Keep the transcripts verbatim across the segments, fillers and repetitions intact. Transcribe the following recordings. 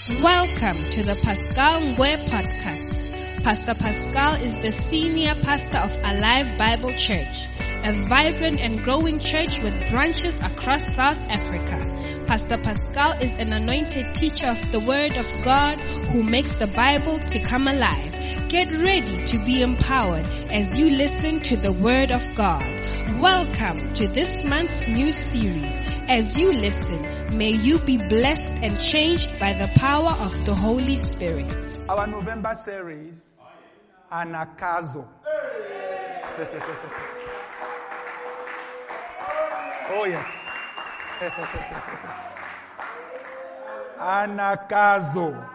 Welcome to the Pascal Ngwe podcast. Pastor Pascal is the senior pastor of Alive Bible Church, a vibrant and growing church with branches across South Africa. Pastor Pascal is an anointed teacher of the Word of God who makes the Bible to come alive. Get ready to be empowered as you listen to the Word of God. Welcome to this month's new series. As you listen, may you be blessed and changed by the power of the Holy Spirit. Our November series, Anakazo. Oh yes. Anakazo.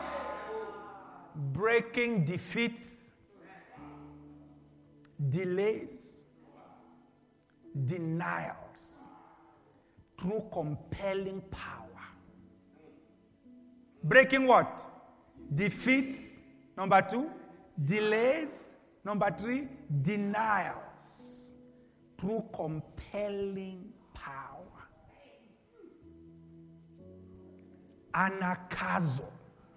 Breaking defeats, delays, denials through compelling power. Breaking what? Defeats, number two. Delays, number three. Denials through compelling power. Anakazo.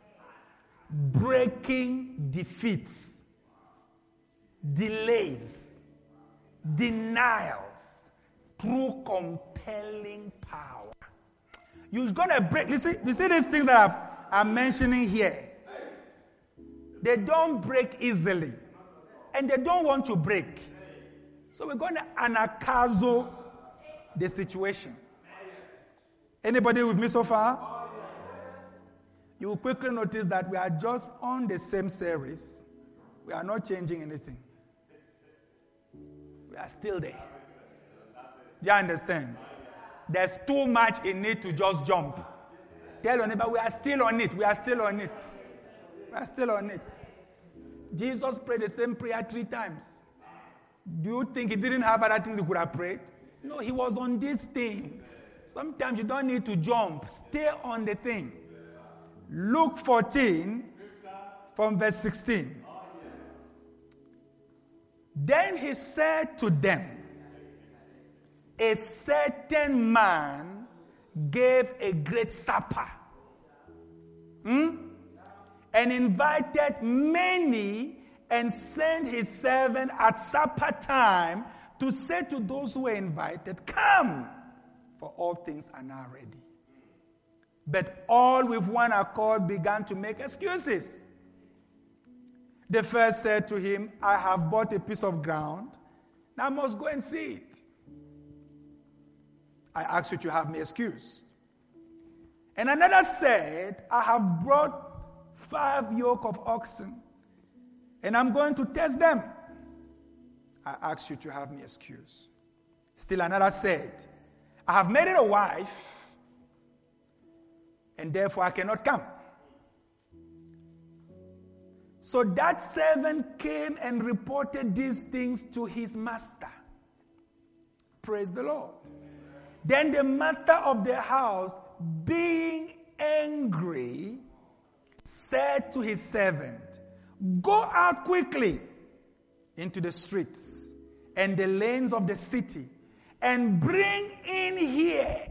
Breaking defeats, delays, denials through compelling power. You're gonna break. Listen, you see these things that I've, I'm mentioning here. They don't break easily, and they don't want to break. So we're going to anakazo the situation. Anybody with me so far? You will quickly notice that we are just on the same series. We are not changing anything. We are still there. Do you understand? There's too much in it to just jump. Tell your neighbor, we are still on it. We are still on it. We are still on it. Jesus prayed the same prayer three times. Do you think he didn't have other things he could have prayed? No, he was on this thing. Sometimes you don't need to jump. Stay on the thing. Luke fourteen, from verse sixteen. Then he said to them, a certain man gave a great supper, hmm? and invited many, and sent his servant at supper time to say to those who were invited, come, for all things are now ready. But all with one accord began to make excuses. The first said to him, I have bought a piece of ground. Now I must go and see it. I ask you to have me excused. And another said, I have brought five yoke of oxen, and I'm going to test them. I ask you to have me excused. Still another said, I have married a wife, and therefore I cannot come. So that servant came and reported these things to his master. Praise the Lord. Then the master of the house, being angry, said to his servant, go out quickly into the streets and the lanes of the city, and bring in here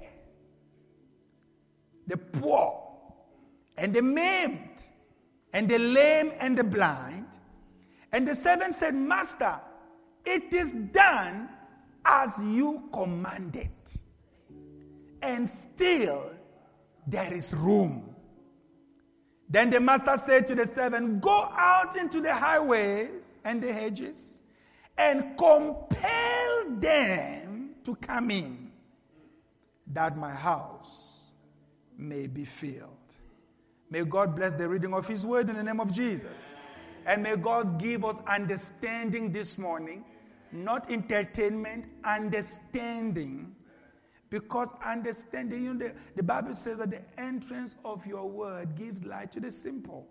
the poor and the maimed and the lame and the blind. And the servant said, Master, it is done as you commanded, and still there is room. Then the master said to the servant, go out into the highways and the hedges, and compel them to come in, that my house may be filled. May God bless the reading of his word in the name of Jesus. And may God give us understanding this morning, not entertainment, understanding. Because understanding, you know, the, the Bible says that the entrance of your word gives light to the simple.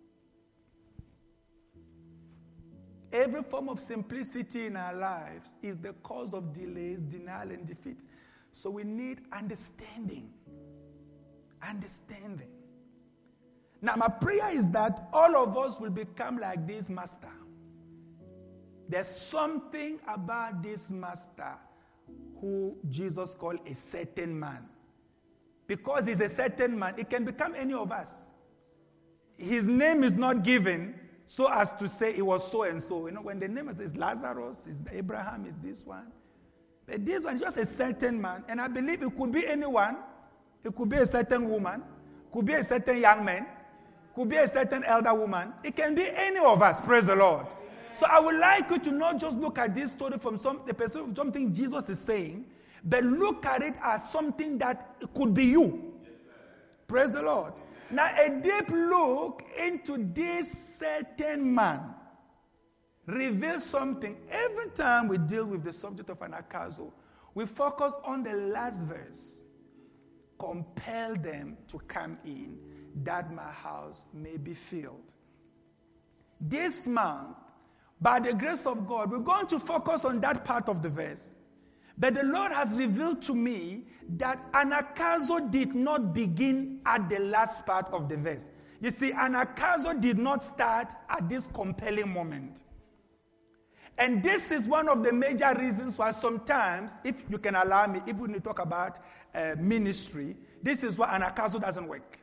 Every form of simplicity in our lives is the cause of delays, denial, and defeat. So we need understanding. Understanding. Now, my prayer is that all of us will become like this master. There's something about this master who Jesus called a certain man. Because he's a certain man, it can become any of us. his name is not given so as to say it was so and so. You know, when the name is Lazarus, is Abraham, is this one. But this one is just a certain man. And I believe it could be anyone. It could be a certain woman. Could be a certain young man. Could be a certain elder woman. It can be any of us. Praise the Lord. So I would like you to not just look at this story from some the person, something Jesus is saying, but look at it as something that it could be you. Yes, praise the Lord. Now, a deep look into this certain man reveals something. Every time we deal with the subject of anagkazo, we focus on the last verse. Compel them to come in, that my house may be filled. This month, by the grace of God, we're going to focus on that part of the verse. But the Lord has revealed to me that anagkazo did not begin at the last part of the verse. You see, anagkazo did not start at this compelling moment. And this is one of the major reasons why sometimes, if you can allow me, if we talk about uh, ministry, this is why anagkazo doesn't work.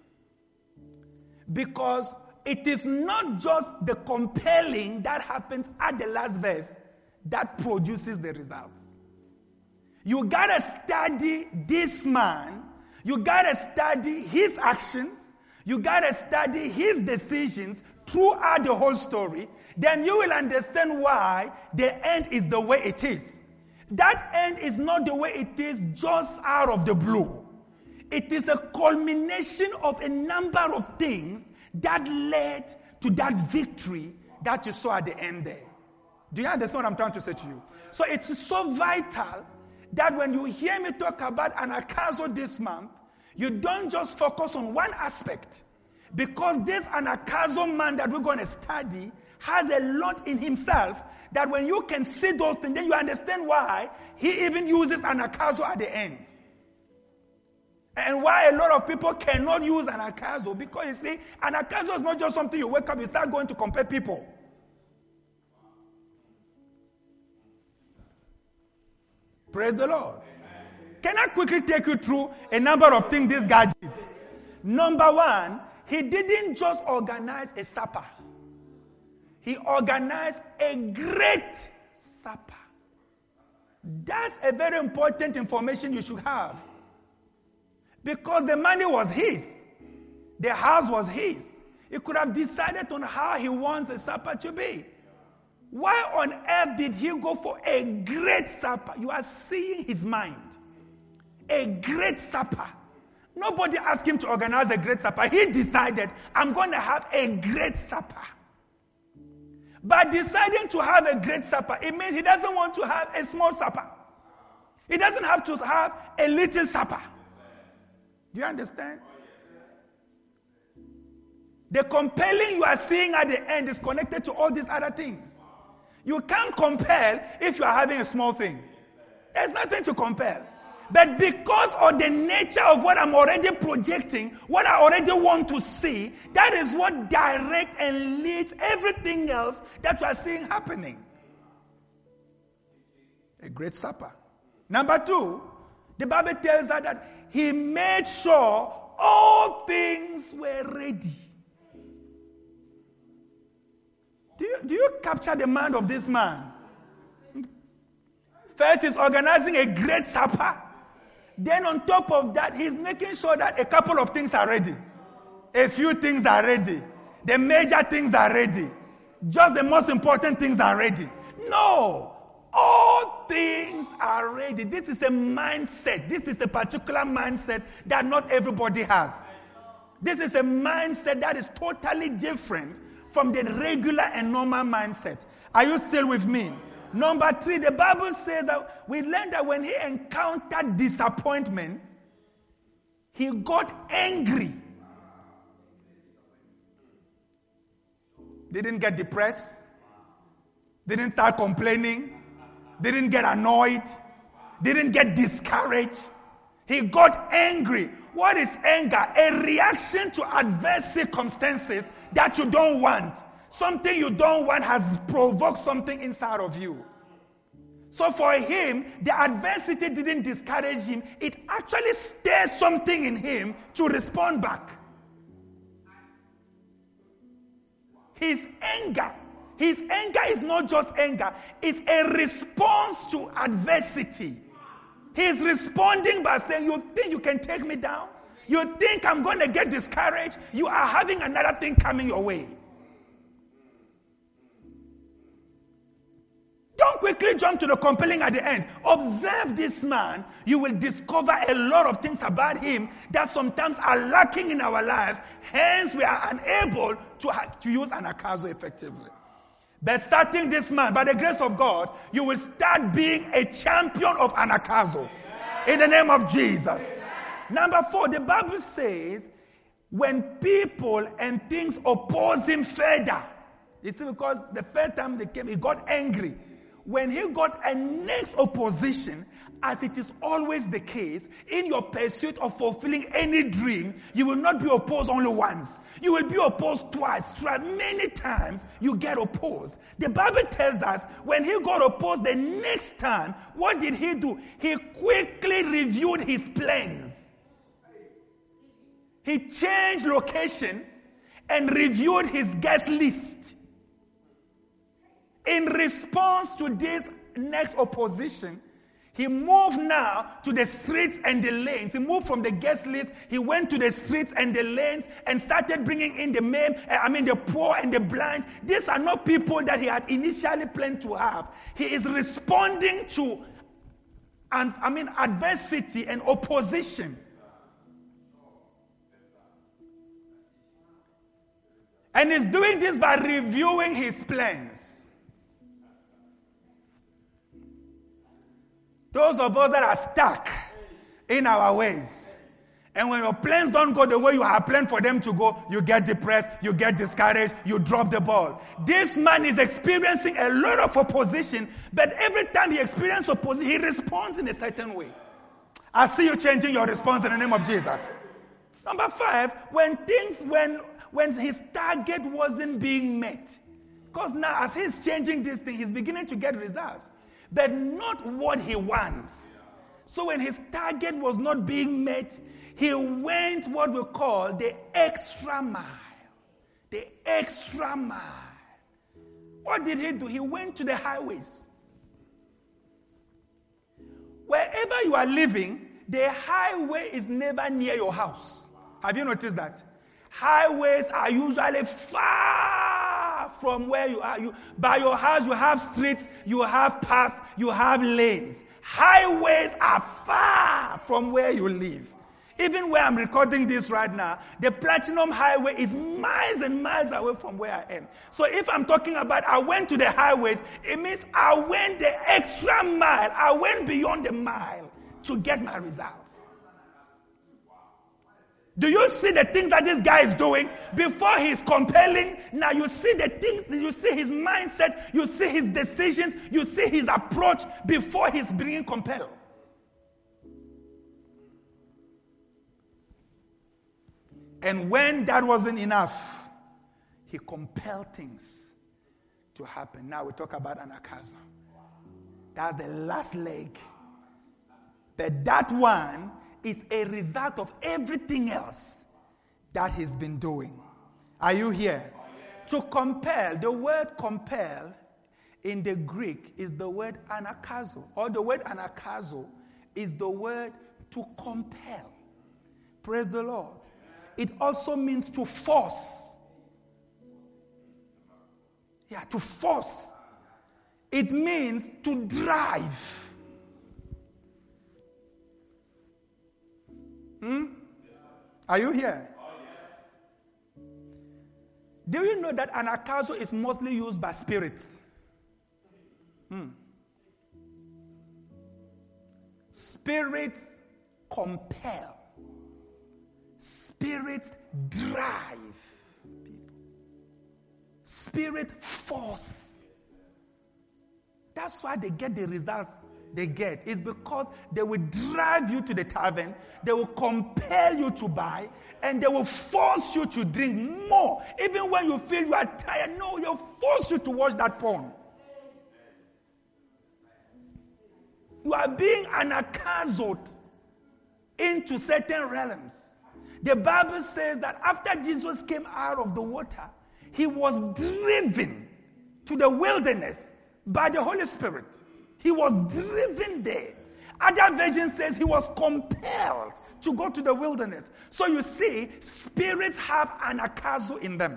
Because it is not just the compelling that happens at the last verse that produces the results. You gotta study this man. You gotta study his actions. You gotta study his decisions throughout the whole story. Then you will understand why the end is the way it is. That end is not the way it is just out of the blue. It is a culmination of a number of things that led to that victory that you saw at the end there. Do you understand what I'm trying to say to you? So it's so vital that when you hear me talk about anagkazo this month, you don't just focus on one aspect. Because this anagkazo man that we're going to study has a lot in himself that when you can see those things, then you understand why he even uses anagkazo at the end. And why a lot of people cannot use anagkazo, because you see, anagkazo is not just something you wake up, you start going to compare people. Praise the Lord. Amen. Can I quickly take you through a number of things this guy did? Number one, he didn't just organize a supper. He organized a great supper. That's a very important information you should have. Because the money was his. The house was his. He could have decided on how he wants the supper to be. Why on earth did he go for a great supper? You are seeing his mind. A great supper. Nobody asked him to organize a great supper. He decided, I'm going to have a great supper. By deciding to have a great supper, it means he doesn't want to have a small supper. He doesn't have to have a little supper. Do you understand? The compelling you are seeing at the end is connected to all these other things. You can't compel if you are having a small thing. There's nothing to compel. But because of the nature of what I'm already projecting, what I already want to see, that is what directs and leads everything else that you are seeing happening. A great supper. Number two, the Bible tells us that he made sure all things were ready. Do you, do you capture the mind of this man? First, he's organizing a great supper. Then on top of that, he's making sure that a couple of things are ready. A few things are ready. The major things are ready. Just the most important things are ready. No. All things are ready. This is a mindset. This is a particular mindset that not everybody has. This is a mindset that is totally different from the regular and normal mindset. Are you still with me? Number three, the Bible says that we learned that when he encountered disappointments, he got angry. Didn't get depressed. Didn't start complaining. Didn't get annoyed. Didn't get discouraged. He got angry. What is anger? A reaction to adverse circumstances that you don't want. Something you don't want has provoked something inside of you. So for him, the adversity didn't discourage him. It actually stirs something in him to respond back. His anger, his anger is not just anger, it's a response to adversity. He's responding by saying, you think you can take me down? You think I'm going to get discouraged? You are having another thing coming your way. Don't quickly jump to the compelling at the end. Observe this man. You will discover a lot of things about him that sometimes are lacking in our lives. Hence, we are unable to, to use anakazo effectively. But starting this man, by the grace of God, you will start being a champion of anakazo. In the name of Jesus. Number four, the Bible says, when people and things oppose him further. You see, because the first time they came, he got angry. When he got a next opposition, as it is always the case, in your pursuit of fulfilling any dream, you will not be opposed only once. You will be opposed twice, thrice, many times you get opposed. The Bible tells us when he got opposed the next time, what did he do? He quickly reviewed his plans. He changed locations and reviewed his guest list. In response to this next opposition, he moved now to the streets and the lanes. He moved from the guest list. He went to the streets and the lanes and started bringing in the maimed, I mean the poor and the blind. These are not people that he had initially planned to have. He is responding to, and I mean, adversity and opposition. And he's doing this by reviewing his plans. Those of us that are stuck in our ways. And when your plans don't go the way you have planned for them to go, you get depressed, you get discouraged, you drop the ball. This man is experiencing a lot of opposition, but every time he experiences opposition, he responds in a certain way. I see you changing your response in the name of Jesus. Number five, when things, when, when his target wasn't being met. Because now as he's changing this thing, he's beginning to get results. But not what he wants. So when his target was not being met, he went what we call the extra mile. The extra mile. What did he do? He went to the highways. Wherever you are living, the highway is never near your house. Have you noticed that? Highways are usually far from where you are. You, by your house, you have streets, you have paths, you have lanes. Highways are far from where you live. Even where I'm recording this right now, the Platinum Highway is miles and miles away from where I am. So if I'm talking about I went to the highways, it means I went the extra mile. I went beyond the mile to get my results. Do you see the things that this guy is doing before he's compelling? Now you see the things, you see his mindset, you see his decisions, you see his approach before he's being compelled. And when that wasn't enough, he compelled things to happen. Now we talk about anakazo. That's the last leg. But that one is a result of everything else that he's been doing. Are you here? To compel, the word compel in the Greek is the word anakazo. Or the word anakazo is the word to compel. Praise the Lord. It also means to force. Yeah, to force. It means to drive. Hmm? Are you here? Do you know that anakazo is mostly used by spirits? Hmm. Spirits compel. Spirits drive people. Spirit force. That's why they get the results they get. It's because they will drive you to the tavern, they will compel you to buy, and they will force you to drink more. Even when you feel you are tired, no, they'll force you to watch that porn. You are being anakazoed into certain realms. The Bible says that after Jesus came out of the water, He was driven to the wilderness by the Holy Spirit. He was driven there. Other version says he was compelled to go to the wilderness. So you see, spirits have anakazo in them.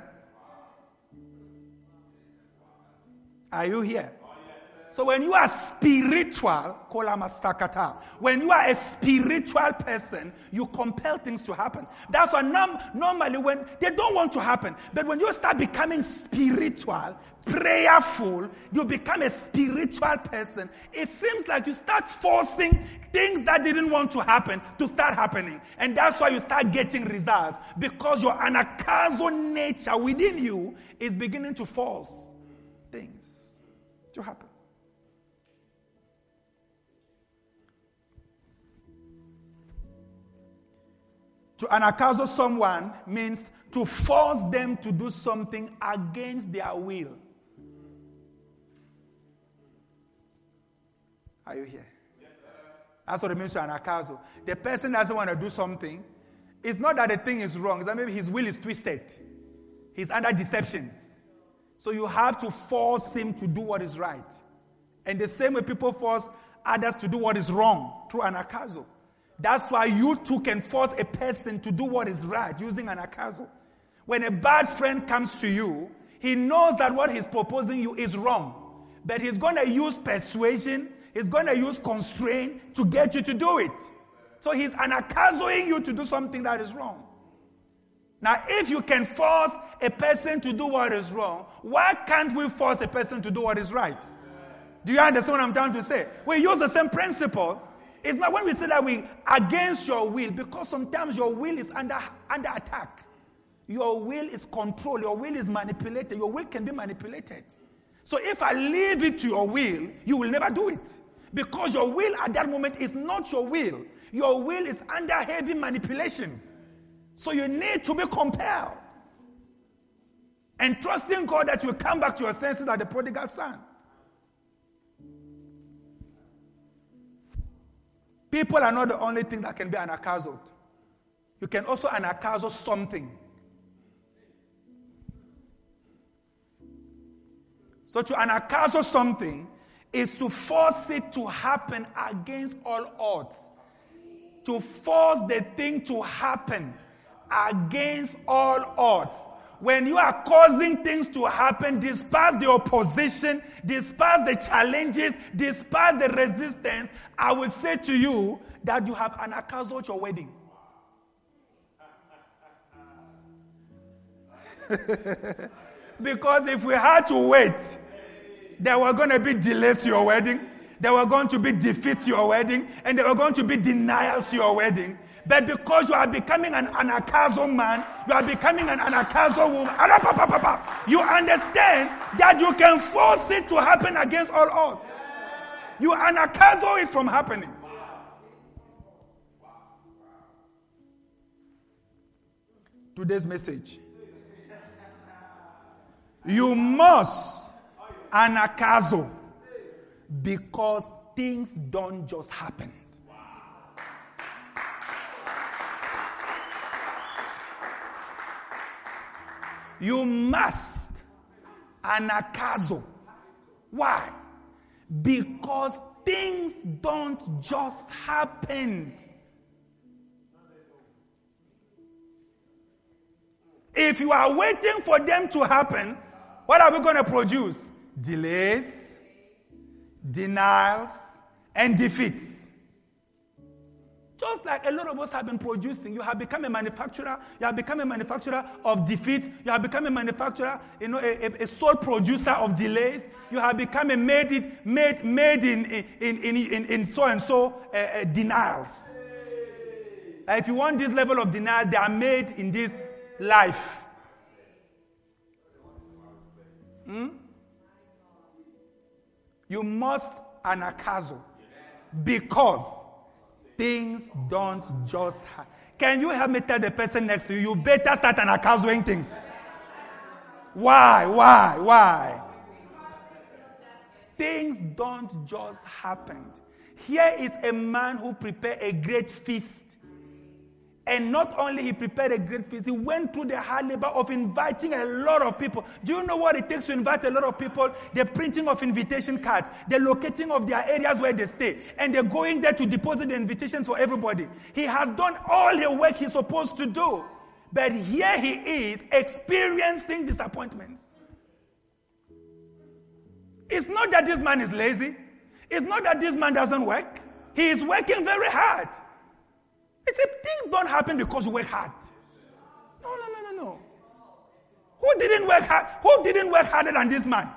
Are you here? So when you are spiritual, when you are a spiritual person, you compel things to happen. That's why nom- normally when they don't want to happen, but when you start becoming spiritual, prayerful, you become a spiritual person, it seems like you start forcing things that didn't want to happen to start happening. And that's why you start getting results, because your anakazo nature within you is beginning to force things to happen. To anakazo someone means to force them to do something against their will. Are you here? Yes, sir. That's what it means to anakazo. The person doesn't want to do something. It's not that the thing is wrong. It's that maybe his will is twisted. He's under deceptions. So you have to force him to do what is right. And the same way people force others to do what is wrong through anakazo. That's why you too can force a person to do what is right using anakazo. When a bad friend comes to you, he knows that what he's proposing you is wrong. But he's going to use persuasion, he's going to use constraint to get you to do it. So he's anakazoing you to do something that is wrong. Now, if you can force a person to do what is wrong, why can't we force a person to do what is right? Do you understand what I'm trying to say? We use the same principle. It's not when we say that we against your will, because sometimes your will is under, under attack. Your will is controlled. Your will is manipulated. Your will can be manipulated. So if I leave it to your will, you will never do it. Because your will at that moment is not your will. Your will is under heavy manipulations. So you need to be compelled. And trusting God that you will come back to your senses like the prodigal son. People are not the only thing that can be anakazoed. You can also anakazo something. So to anakazo something is to force it to happen against all odds. To force the thing to happen against all odds. When you are causing things to happen despite the opposition, despite the challenges, despite the resistance, I will say to you that you have anakazoed your wedding. Because if we had to wait, there were going to be delays to your wedding, there were going to be defeats to your wedding, and there were going to be denials to your wedding. But because you are becoming an anakazo man, you are becoming an anakazo woman, you understand that you can force it to happen against all odds. You anakazo it from happening. Today's message. You must anakazo because things don't just happen. You must anakazo. Why? Because things don't just happen. If you are waiting for them to happen, what are we going to produce? Delays, denials, and defeats. Just like a lot of us have been producing, you have become a manufacturer, you have become a manufacturer of defeat, you have become a manufacturer, you know, a, a, a sole producer of delays, you have become a made it, made, made in, in, in, in, in so and so uh, uh, denials. Uh, if you want this level of denial, they are made in this life. Hmm? You must anakazo because things don't just happen. Can you help me tell the person next to you, you better start anakazoing things? Why? Why? Why? Things don't just happen. Here is a man who prepared a great feast. And not only he prepared a great feast, he went through the hard labor of inviting a lot of people. Do you know what it takes to invite a lot of people? The printing of invitation cards, the locating of their areas where they stay, and they're going there to deposit the invitations for everybody. He has done all the work he's supposed to do. But here he is experiencing disappointments. It's not that this man is lazy. It's not that this man doesn't work. He is working very hard. It's if things don't happen because you work hard. No, no, no, no, no. Who didn't work hard? Who didn't work harder than this man?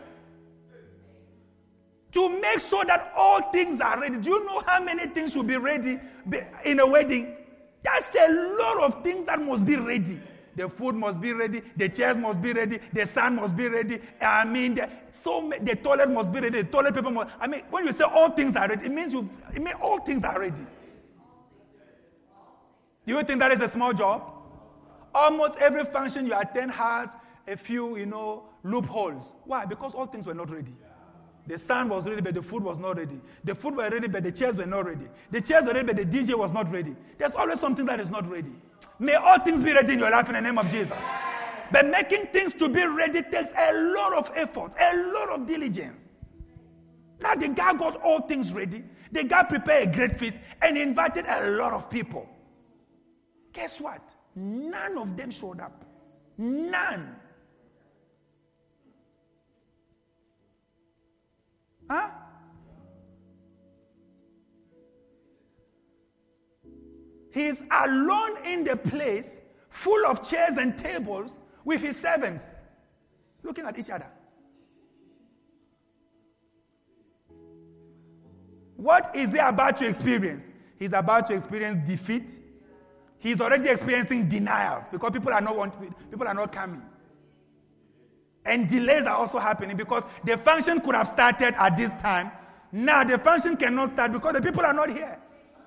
To make sure that all things are ready. Do you know how many things should be ready in a wedding? There's a lot of things that must be ready. The food must be ready. The chairs must be ready. The sun must be ready. I mean, the, so the toilet must be ready. The toilet paper must. I mean, when you say all things are ready, it means you. It means all things are ready. Do you think that is a small job? Almost every function you attend has a few, you know, loopholes. Why? Because all things were not ready. The sun was ready, but the food was not ready. The food were ready, but the chairs were not ready. The chairs were ready, but the D J was not ready. There's always something that is not ready. May all things be ready in your life in the name of Jesus. But making things to be ready takes a lot of effort, a lot of diligence. Now the guy got all things ready. The guy prepared a great feast and invited a lot of people. Guess what? None of them showed up. None. Huh? He's alone in the place, full of chairs and tables, with his servants, looking at each other. What is he about to experience? He's about to experience defeat. He's already experiencing denials because people are not want, people are not coming. And delays are also happening because the function could have started at this time. Now the function cannot start because the people are not here.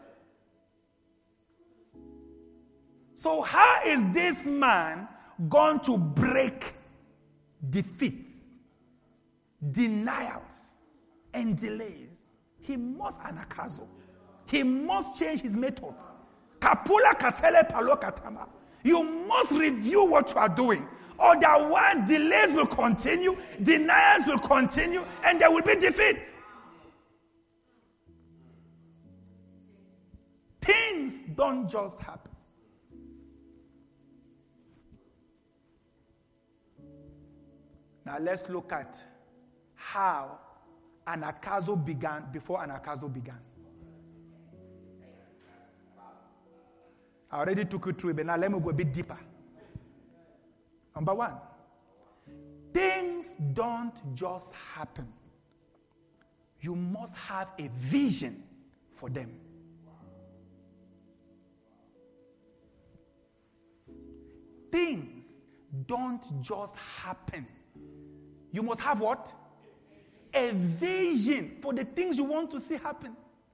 So how is this man going to break defeats, denials, and delays? He must anakazo. He must change his methods. Kapula katele palo katama. You must review what you are doing. Otherwise, delays will continue, denials will continue, and there will be defeat. Things don't just happen. Now let's look at how Anakazo began before Anakazo began. I already took you through it, but now let me go a bit deeper. Number one, things don't just happen. You must have a vision for them. Things don't just happen. You must have what? A vision for the things you want to see happen.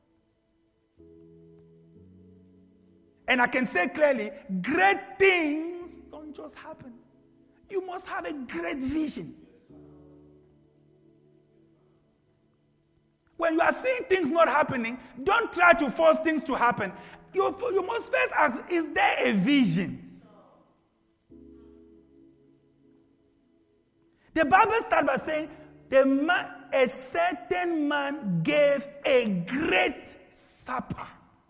And I can say clearly, great things don't just happen. You must have a great vision. When you are seeing things not happening, don't try to force things to happen. You, you must first ask, is there a vision? The Bible starts by saying, the man, a certain man gave a great supper.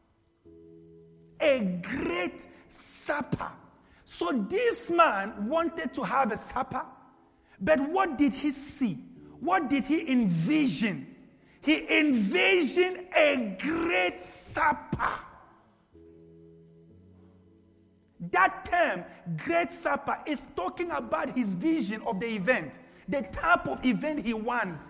A great supper. So this man wanted to have a supper, but what did he see? What did he envision? He envisioned a great supper. That term, great supper, is talking about his vision of the event, the type of event he wants.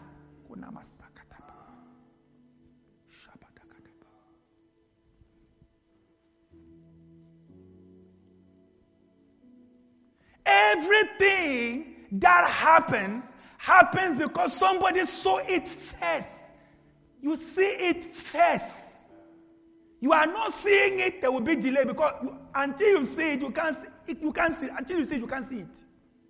Everything that happens, happens because somebody saw it first. You see it first. You are not seeing it, there will be delay because you, until you see it, you can't see it. You can't see it. Until you see it, you can't see it.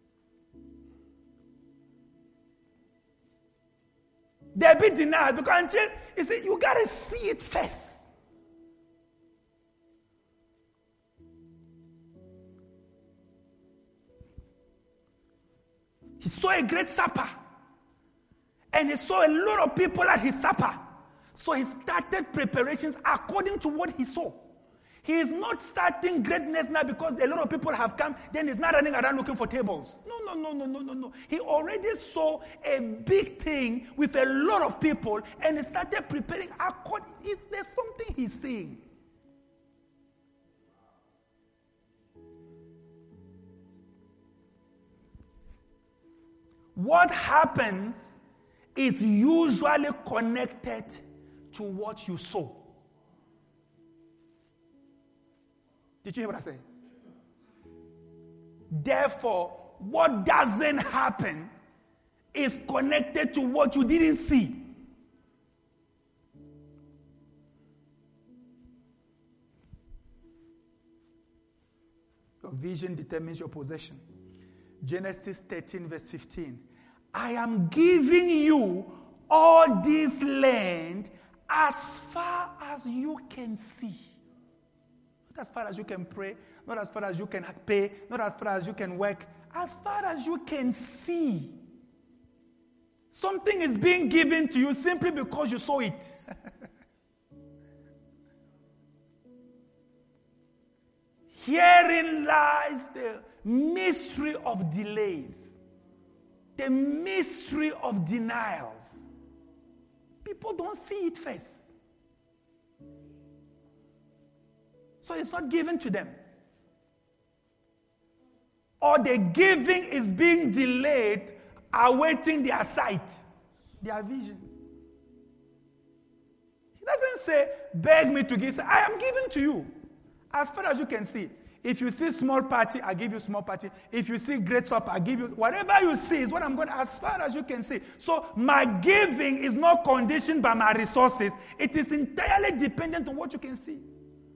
There'll be denial because until you see, you gotta see it first. He saw a great supper. And he saw a lot of people at his supper. So he started preparations according to what he saw. He is not starting greatness now because a lot of people have come. Then he's not running around looking for tables. No, no, no, no, no, no, no. He already saw a big thing with a lot of people. And he started preparing according. Is there something he's saying? What happens is usually connected to what you saw. Did you hear what I said? Therefore, what doesn't happen is connected to what you didn't see. Your vision determines your possession. Genesis thirteen verse fifteen. I am giving you all this land as far as you can see. Not as far as you can pray, not as far as you can pay, not as far as you can work, as far as you can see. Something is being given to you simply because you saw it. Herein lies the mystery of delays, the mystery of denials. People don't see it first. So it's not given to them. Or the giving is being delayed, awaiting their sight, their vision. He doesn't say, beg me to give. I am giving to you. As far as you can see. If you see small party, I give you small party. If you see great supper, I give you. Whatever you see is what I'm going to, as far as you can see. So my giving is not conditioned by my resources. It is entirely dependent on what you can see.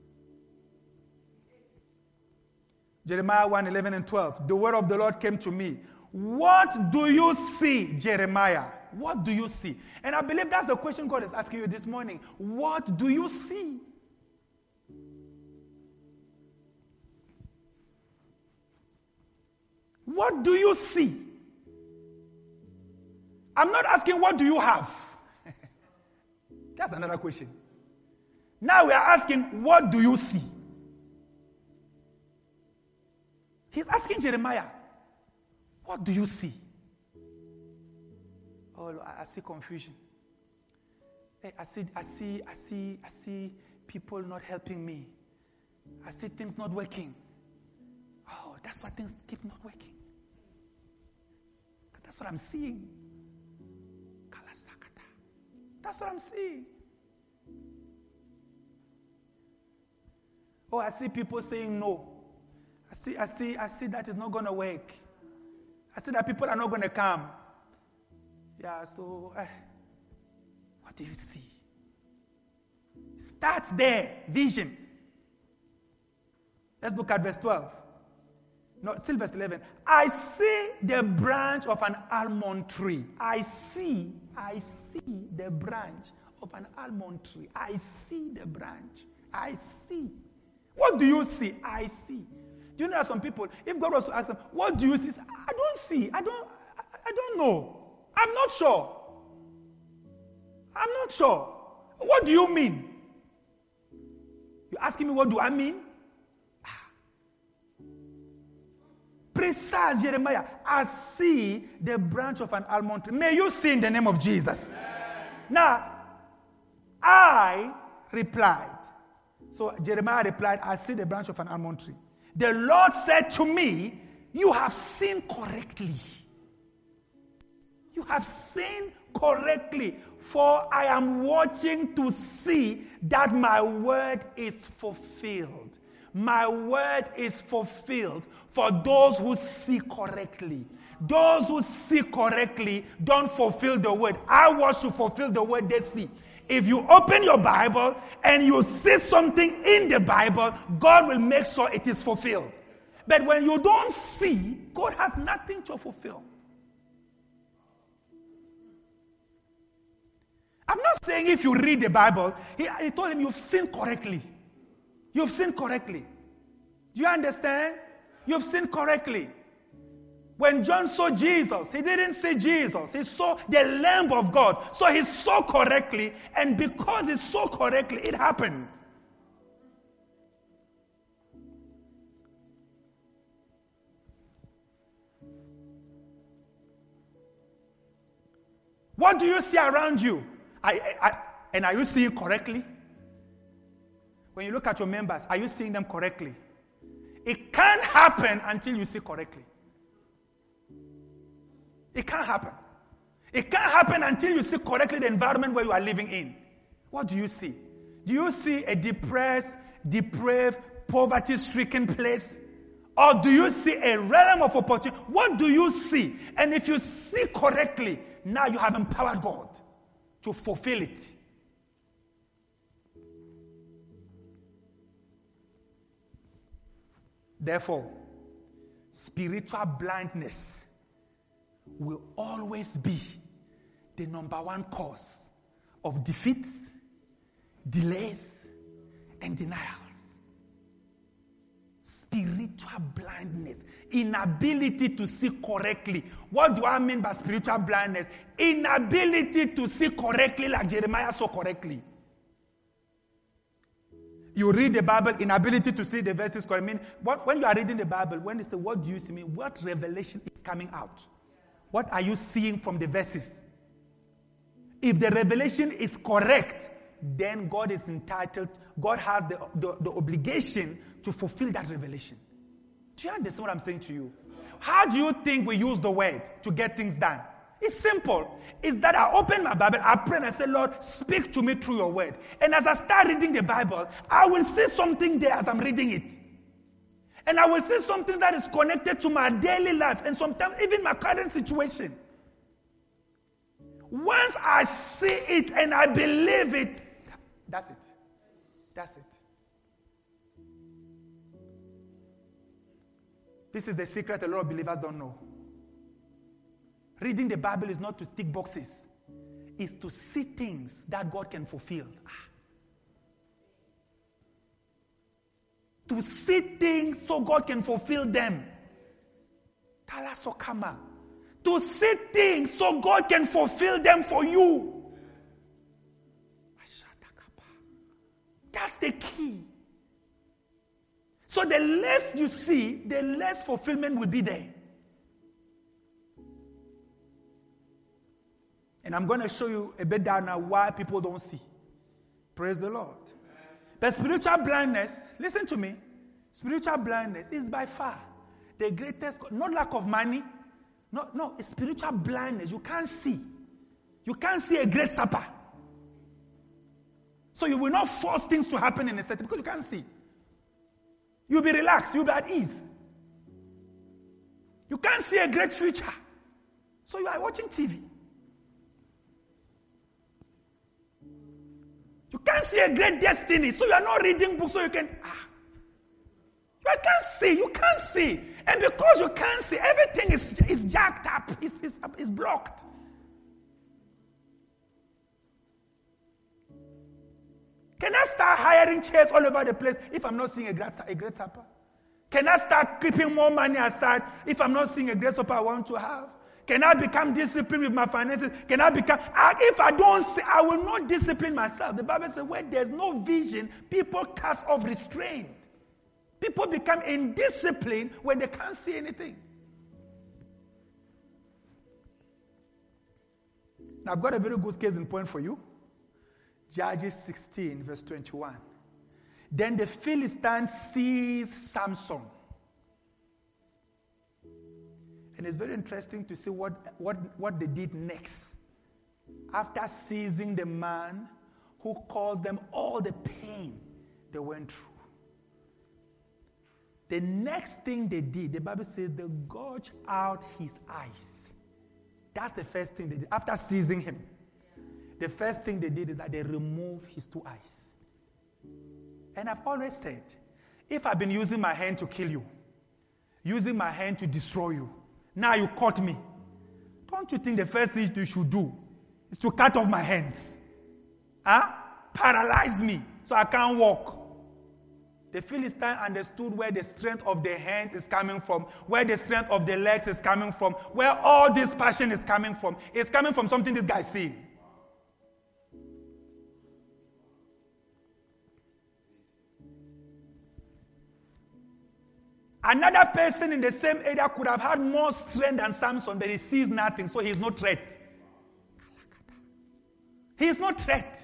Jeremiah one, eleven and twelve. The word of the Lord came to me. What do you see, Jeremiah? What do you see? And I believe that's the question God is asking you this morning. What do you see? What do you see? I'm not asking what do you have. That's another question. Now we are asking what do you see? He's asking Jeremiah, what do you see? Oh, I see confusion. Hey, I see, I see, I see, I see people not helping me. I see things not working. Oh, that's why things keep not working. That's what I'm seeing. That's what I'm seeing. Oh, I see people saying no. I see, I see, I see that it's not going to work. I see that people are not going to come. Yeah, so uh, what do you see? Start there, vision. Let's look at verse twelve. No, still verse eleven. I see the branch of an almond tree. I see, I see the branch of an almond tree. I see the branch. I see. What do you see? I see. Do you know some people, if God was to ask them, what do you see? I don't see. I don't, I, I don't know. I'm not sure. I'm not sure. What do you mean? You're asking me what do I mean? Precise, Jeremiah. I see the branch of an almond tree. May you see in the name of Jesus. Amen. Now, I replied. So Jeremiah replied, I see the branch of an almond tree. The Lord said to me, you have seen correctly. You have seen correctly, for I am watching to see that my word is fulfilled. My word is fulfilled for those who see correctly. Those who see correctly don't fulfill the word. I want to fulfill the word they see. If you open your Bible and you see something in the Bible, God will make sure it is fulfilled. But when you don't see, God has nothing to fulfill. I'm not saying if you read the Bible, he, he told him you've sinned correctly. You've sinned correctly. Do you understand? You've sinned correctly. When John saw Jesus, he didn't see Jesus. He saw the Lamb of God. So he saw correctly, and because he saw correctly, it happened. What do you see around you? I, I, and are you seeing correctly? When you look at your members, are you seeing them correctly? It can't happen until you see correctly. It can't happen. It can't happen until you see correctly the environment where you are living in. What do you see? Do you see a depressed, depraved, poverty-stricken place? Or do you see a realm of opportunity? What do you see? And if you see correctly, now you have empowered God to fulfill it. Therefore, spiritual blindness will always be the number one cause of defeats, delays, and denials. Spiritual blindness, inability to see correctly. What do I mean by spiritual blindness? Inability to see correctly like Jeremiah saw correctly. You read the Bible, inability to see the verses correctly. I mean, what, when you are reading the Bible, when they say, what do you see? I mean, what revelation is coming out? What are you seeing from the verses? If the revelation is correct, then God is entitled, God has the, the, the obligation to fulfill that revelation. Do you understand what I'm saying to you? How do you think we use the word to get things done? It's simple. It's that I open my Bible, I pray and I say, Lord, speak to me through your word. And as I start reading the Bible, I will see something there as I'm reading it. And I will see something that is connected to my daily life and sometimes even my current situation. Once I see it and I believe it, that's it. That's it. This is the secret a lot of believers don't know. Reading the Bible is not to tick boxes. It's to see things that God can fulfill. To see things so God can fulfill them. Talasokama. To see things so God can fulfill them for you. That's the key. So the less you see, the less fulfillment will be there. And I'm going to show you a bit down now why people don't see. Praise the Lord. But spiritual blindness, listen to me, spiritual blindness is by far the greatest, not lack of money, no, no, it's spiritual blindness. You can't see. You can't see a great supper. So you will not force things to happen in a setting because you can't see. You'll be relaxed, you'll be at ease. You can't see a great future. So you are watching T V. You can't see a great destiny, so you are not reading books so you can, ah. You can't see, you can't see. And because you can't see, everything is, is jacked up, it's, it's, it's blocked. Can I start hiring chairs all over the place if I'm not seeing a great, a great supper? Can I start keeping more money aside if I'm not seeing a great supper I want to have? Can I become disciplined with my finances? Can I become, if I don't see, I will not discipline myself. The Bible says where there's no vision, people cast off restraint. People become indisciplined when they can't see anything. Now I've got a very good case in point for you. Judges sixteen, verse twenty-one. Then the Philistines seized Samson. And it's very interesting to see what, what, what they did next. After seizing the man who caused them all the pain they went through. The next thing they did, the Bible says they gouged out his eyes. That's the first thing they did. After seizing him, the first thing they did is that they removed his two eyes. And I've always said, if I've been using my hand to kill you, using my hand to destroy you, now you caught me. Don't you think the first thing you should do is to cut off my hands? Huh? Paralyze me so I can't walk. The Philistine understood where the strength of the hands is coming from, where the strength of the legs is coming from, where all this passion is coming from. It's coming from something this guy sees. Another person in the same area could have had more strength than Samson, but he sees nothing, so he's no threat. He's no threat.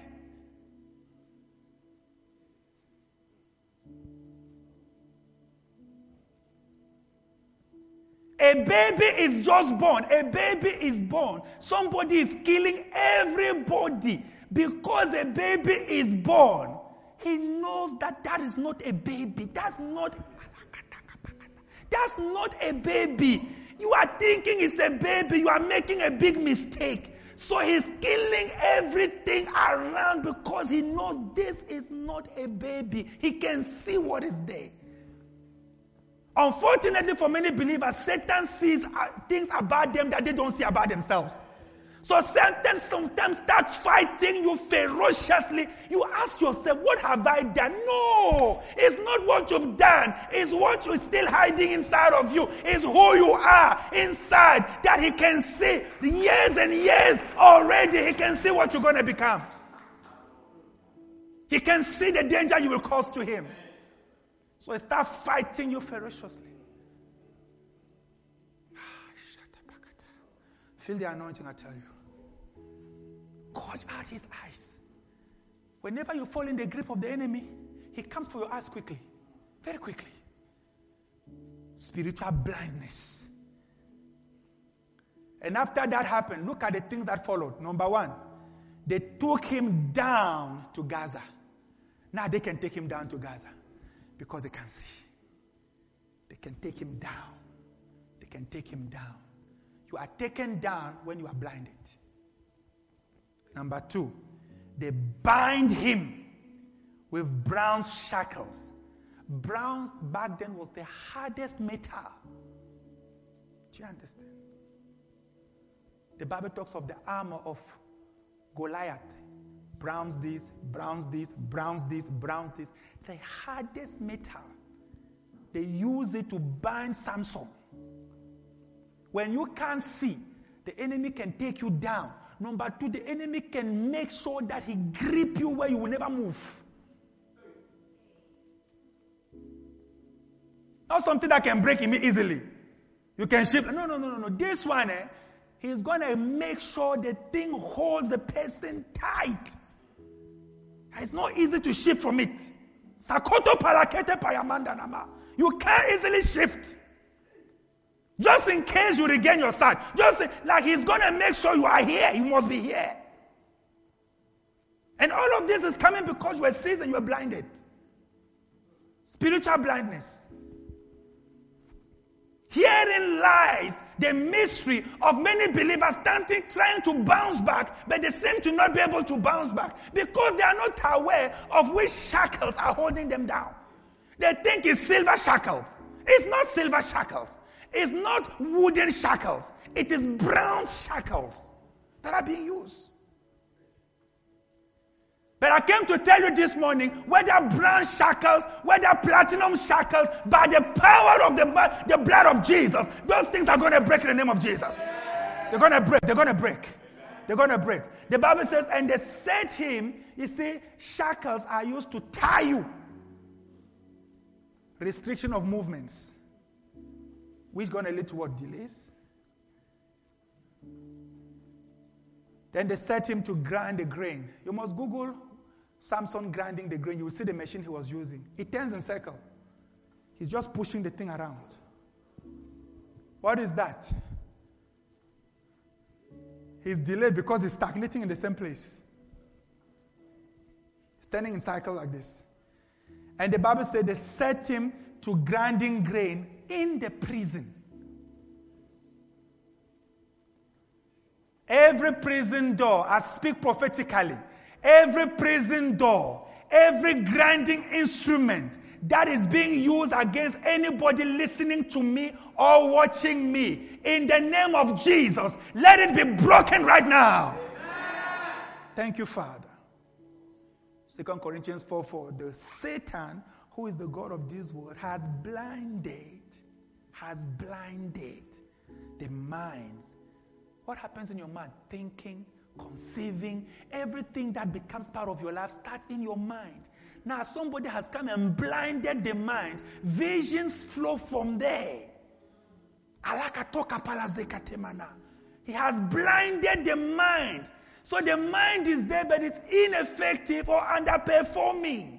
A baby is just born. A baby is born. Somebody is killing everybody because a baby is born. He knows that that is not a baby. That's not... That's not a baby. You are thinking it's a baby. You are making a big mistake. So he's killing everything around because he knows this is not a baby. He can see what is there. Unfortunately for many believers, Satan sees things about them that they don't see about themselves. So Satan sometimes starts fighting you ferociously. You ask yourself, what have I done? No, it's not what you've done. It's what you're still hiding inside of you. It's who you are inside that he can see years and years already. He can see what you're going to become. He can see the danger you will cause to him. So he starts fighting you ferociously. Feel the anointing, I tell you. Gouge out his eyes. Whenever you fall in the grip of the enemy, he comes for your eyes quickly. Very quickly. Spiritual blindness. And after that happened, look at the things that followed. Number one, they took him down to Gaza. Now they can take him down to Gaza because they can see. They can take him down. They can take him down. You are taken down when you are blinded. Number two, they bind him with bronze shackles. Bronze back then was the hardest metal. Do you understand? The Bible talks of the armor of Goliath. Bronze this, bronze this, bronze this, bronze this. The hardest metal. They use it to bind Samson. When you can't see, the enemy can take you down. Number two, the enemy can make sure that he grip you where you will never move. Not something that can break him easily. You can shift. No, no, no, no, no. This one, eh, he's going to make sure the thing holds the person tight. It's not easy to shift from it. Sakoto palakete payamanda nama. You can't easily shift. Just in case you regain your sight. Just like he's going to make sure you are here. You must be here. And all of this is coming because you were seized and you were blinded. Spiritual blindness. Herein lies the mystery of many believers standing, trying to bounce back, but they seem to not be able to bounce back because they are not aware of which shackles are holding them down. They think it's silver shackles. It's not silver shackles. It's not wooden shackles. It is bronze shackles that are being used. But I came to tell you this morning, whether bronze shackles, whether platinum shackles, by the power of the, the blood of Jesus, those things are going to break in the name of Jesus. They're going to break. They're going to break. They're going to break. The Bible says, and they set him, you see, shackles are used to tie you. Restriction of movements. Which is going to lead to what? Delays. Then they set him to grind the grain. You must Google Samson grinding the grain. You will see the machine he was using. It turns in circle. He's just pushing the thing around. What is that? He's delayed because he's stagnating in the same place. He's turning in cycle like this. And the Bible said they set him to grinding grain in the prison. Every prison door, I speak prophetically, every prison door, every grinding instrument that is being used against anybody listening to me or watching me, in the name of Jesus, let it be broken right now. Thank you, Father. Second Corinthians four four, the Satan who is the God of this world, has blinded, has blinded the minds. What happens in your mind? Thinking, conceiving, everything that becomes part of your life starts in your mind. Now somebody has come and blinded the mind. Visions flow from there. He has blinded the mind. So the mind is there, but it's ineffective or underperforming.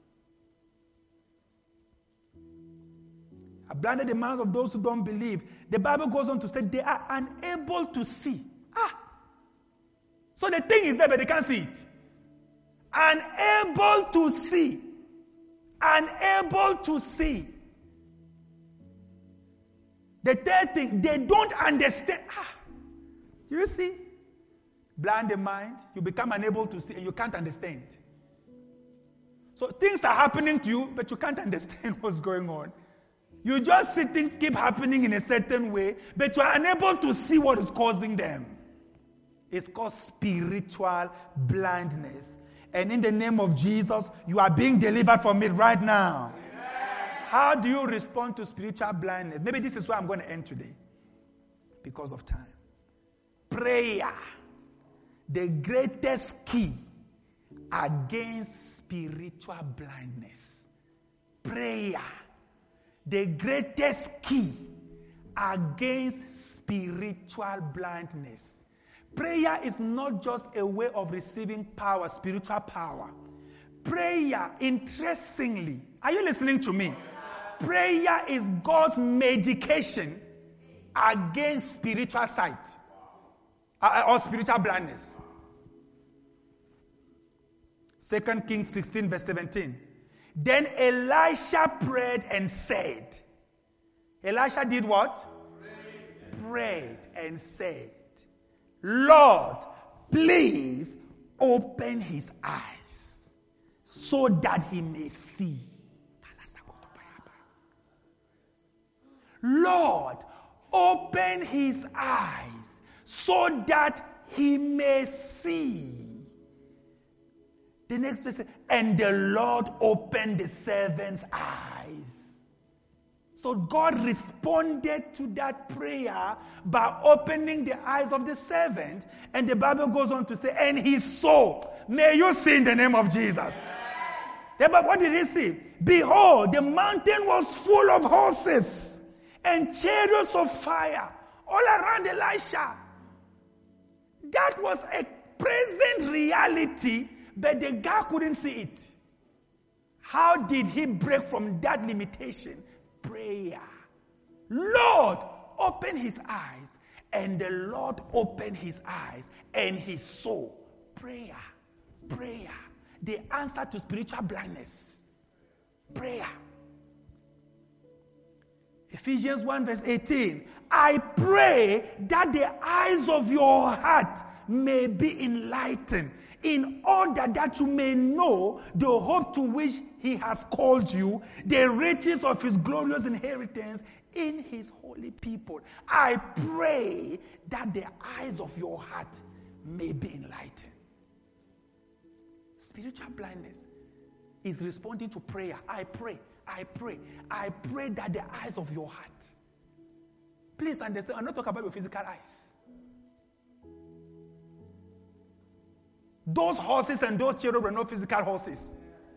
I blinded the minds of those who don't believe. The Bible goes on to say they are unable to see. Ah. So the thing is there, but they can't see it. Unable to see. Unable to see. The third thing, they don't understand. Ah. You see? Blind the mind, you become unable to see, and you can't understand. So things are happening to you, but you can't understand what's going on. You just see things keep happening in a certain way, but you are unable to see what is causing them. It's called spiritual blindness. And in the name of Jesus, you are being delivered from it right now. Amen. How do you respond to spiritual blindness? Maybe this is where I'm going to end today because of time. Prayer. The greatest key against spiritual blindness. Prayer. The greatest key against spiritual blindness. Prayer is not just a way of receiving power, spiritual power. Prayer, interestingly, are you listening to me? Prayer is God's medication against spiritual sight uh, or spiritual blindness. Second Kings sixteen verse seventeen. Then Elisha prayed and said, Elisha did what? Prayed, prayed and said, Lord, please open his eyes so that he may see. Lord, open his eyes so that he may see. The next verse says, and the Lord opened the servant's eyes. So God responded to that prayer by opening the eyes of the servant. And the Bible goes on to say, and he saw. May you see in the name of Jesus. Yeah, but what did he see? Behold, the mountain was full of horses and chariots of fire all around Elisha. That was a present reality, but the guy couldn't see it. How did he break from that limitation? Prayer. Lord, open his eyes. And the Lord opened his eyes and he saw. Prayer. Prayer. The answer to spiritual blindness. Prayer. Ephesians one verse eighteen. I pray that the eyes of your heart may be enlightened, in order that you may know the hope to which he has called you, the riches of his glorious inheritance in his holy people. I pray that the eyes of your heart may be enlightened. Spiritual blindness is responding to prayer. I pray, I pray, I pray that the eyes of your heart. Please understand, I'm not talking about your physical eyes. Those horses and those children were not physical horses.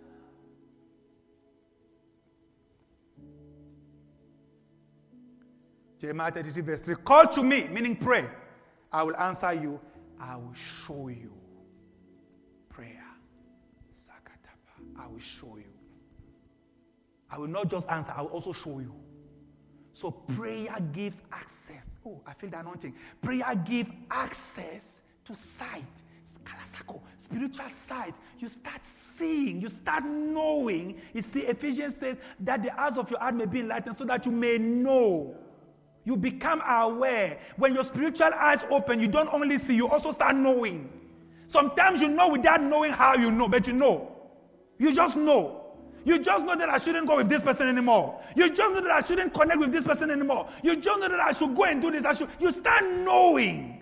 Jeremiah thirty-three verse three. Call to me, meaning pray. I will answer you. I will show you. Prayer. Sakatapa. I will show you. I will not just answer, I will also show you. So prayer gives access. Oh, I feel the anointing. Prayer gives access to sight. Spiritual sight. You start seeing, you start knowing. You see, Ephesians says that the eyes of your heart may be enlightened so that you may know. You become aware. When your spiritual eyes open, you don't only see, you also start knowing. Sometimes you know without knowing how you know, but you know. You just know. You just know that I shouldn't go with this person anymore. You just know that I shouldn't connect with this person anymore. You just know that I should go and do this. I should. You start knowing.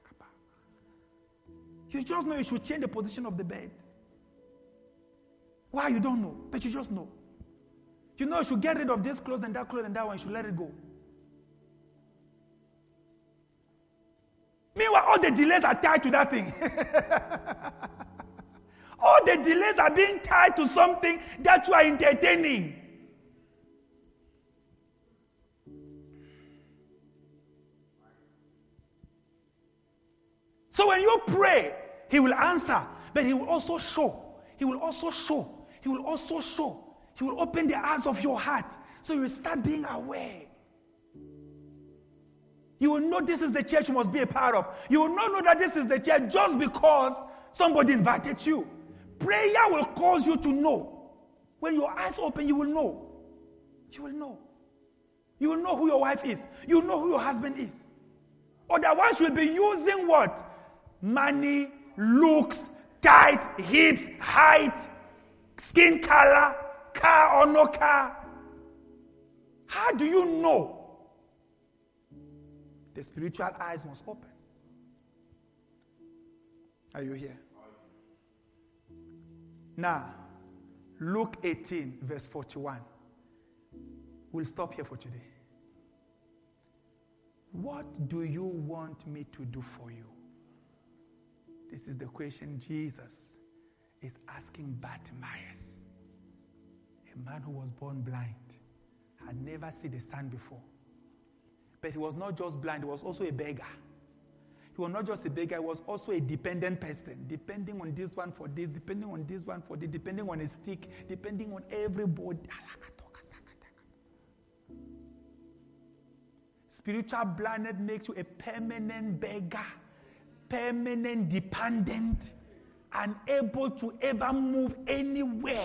You just know you should change the position of the bed. Why? You don't know, but you just know. You know you should get rid of this clothes and that clothes and that one. You should let it go. Meanwhile, all the delays are tied to that thing. All the delays are being tied to something that you are entertaining. So when you pray, he will answer, but he will also show. He will also show. He will also show. He will open the eyes of your heart. So you will start being aware. You will know this is the church you must be a part of. You will not know that this is the church just because somebody invited you. Prayer will cause you to know. When your eyes open, you will know. You will know. You will know who your wife is. You will know who your husband is. Otherwise, you'll be using what? Money, looks, tight, hips, height, skin color, car or no car. How do you know? The spiritual eyes must open. Are you here? Now, Luke eighteen, verse forty-one. We'll stop here for today. What do you want me to do for you? This is the question Jesus is asking Bartimaeus, a man who was born blind, had never seen the sun before. But he was not just blind, he was also a beggar. He was not just a beggar, he was also a dependent person, depending on this one for this, depending on this one for this, depending on a stick, depending on everybody. Spiritual blindness makes you a permanent beggar, permanent dependent, unable to ever move anywhere.